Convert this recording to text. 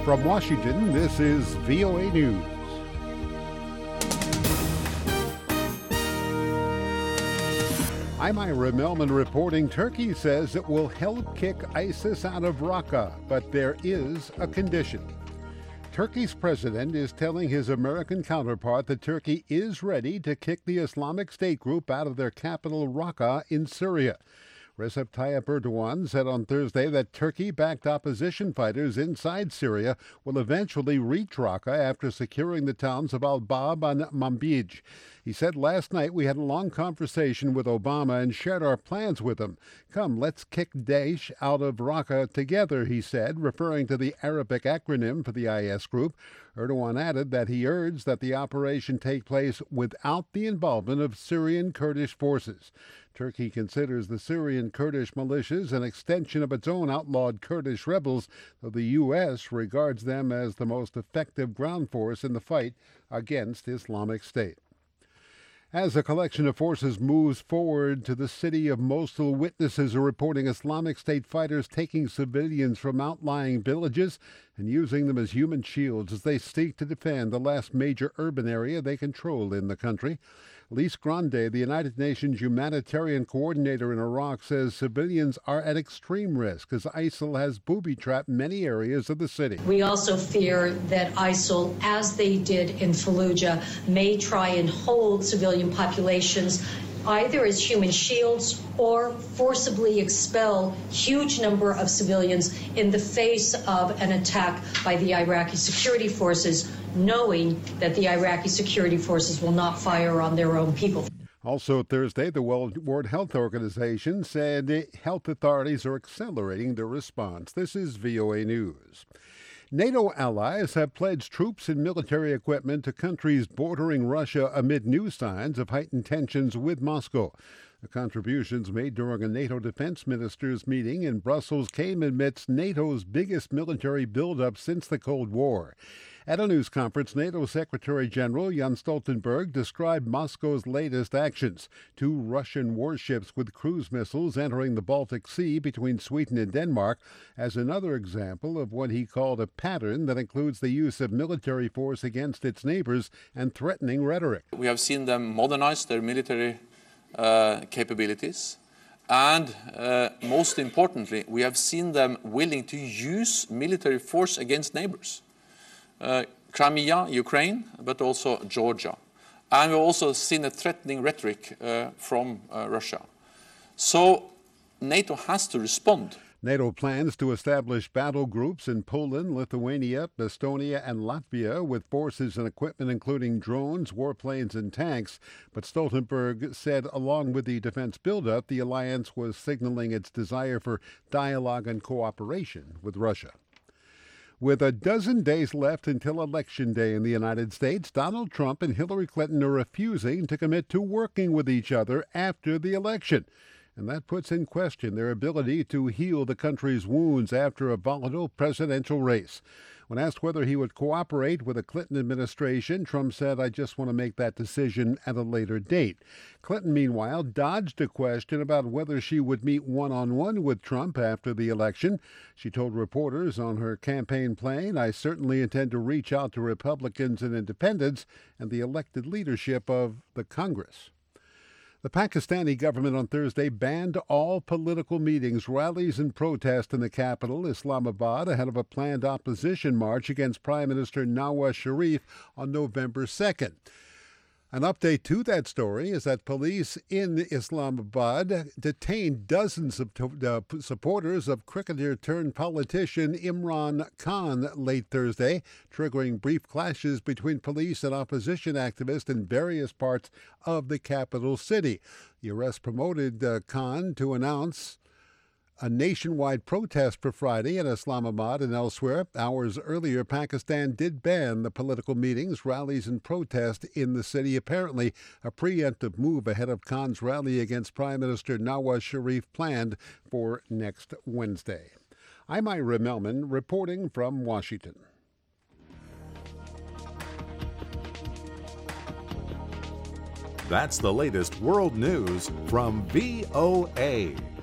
From Washington, this is VOA News. I'm Ira Melman reporting. Turkey says it will help kick ISIS out of Raqqa, but there is a condition. Turkey's president is telling his American counterpart that Turkey is ready to kick the Islamic State group out of their capital Raqqa in Syria. Recep Tayyip Erdogan said on Thursday that Turkey-backed opposition fighters inside Syria will eventually reach Raqqa after securing the towns of Al-Bab and Manbij. He said last night, "We had a long conversation with Obama and shared our plans with him. Come, let's kick Daesh out of Raqqa together," he said, referring to the Arabic acronym for the IS group. Erdogan added that he urged that the operation take place without the involvement of Syrian Kurdish forces. Turkey considers the Syrian Kurdish militias an extension of its own outlawed Kurdish rebels, though the U.S. regards them as the most effective ground force in the fight against Islamic State. As a collection of forces moves forward to the city of Mosul, witnesses are reporting Islamic State fighters taking civilians from outlying villages and using them as human shields as they seek to defend the last major urban area they control in the country. Lise Grande, the United Nations humanitarian coordinator in Iraq, says civilians are at extreme risk as ISIL has booby-trapped many areas of the city. We also fear that ISIL, as they did in Fallujah, may try and hold civilian populations either as human shields or forcibly expel huge number of civilians in the face of an attack by the Iraqi security forces, knowing that the Iraqi security forces will not fire on their own people. Also Thursday, the World Health Organization said health authorities are accelerating their response. This is VOA News. NATO allies have pledged troops and military equipment to countries bordering Russia amid new signs of heightened tensions with Moscow. The contributions made during a NATO defense ministers meeting in Brussels came amidst NATO's biggest military buildup since the Cold War. At a news conference, NATO Secretary General Jens Stoltenberg described Moscow's latest actions. 2 Russian warships with cruise missiles entering the Baltic Sea between Sweden and Denmark as another example of what he called a pattern that includes the use of military force against its neighbors and threatening rhetoric. We have seen them modernize their military capabilities. And most importantly, we have seen them willing to use military force against neighbors. Crimea, Ukraine, but also Georgia. And we've also seen a threatening rhetoric from Russia. So NATO has to respond. NATO plans to establish battle groups in Poland, Lithuania, Estonia, and Latvia with forces and equipment including drones, warplanes, and tanks. But Stoltenberg said along with the defense buildup, the alliance was signaling its desire for dialogue and cooperation with Russia. With a dozen days left until Election Day in the United States, Donald Trump and Hillary Clinton are refusing to commit to working with each other after the election. And that puts in question their ability to heal the country's wounds after a volatile presidential race. When asked whether he would cooperate with the Clinton administration, Trump said, "I just want to make that decision at a later date." Clinton, meanwhile, dodged a question about whether she would meet one-on-one with Trump after the election. She told reporters on her campaign plane, "I certainly intend to reach out to Republicans and independents and the elected leadership of the Congress." The Pakistani government on Thursday banned all political meetings, rallies, and protests in the capital, Islamabad, ahead of a planned opposition march against Prime Minister Nawaz Sharif on November 2nd. An update to that story is that police in Islamabad detained dozens of supporters of cricketer-turned-politician Imran Khan late Thursday, triggering brief clashes between police and opposition activists in various parts of the capital city. The arrest promoted Khan to announce a nationwide protest for Friday in Islamabad and elsewhere. Hours earlier, Pakistan did ban the political meetings, rallies, and protests in the city, apparently a preemptive move ahead of Khan's rally against Prime Minister Nawaz Sharif planned for next Wednesday. I'm Ira Melman reporting from Washington. That's the latest world news from VOA.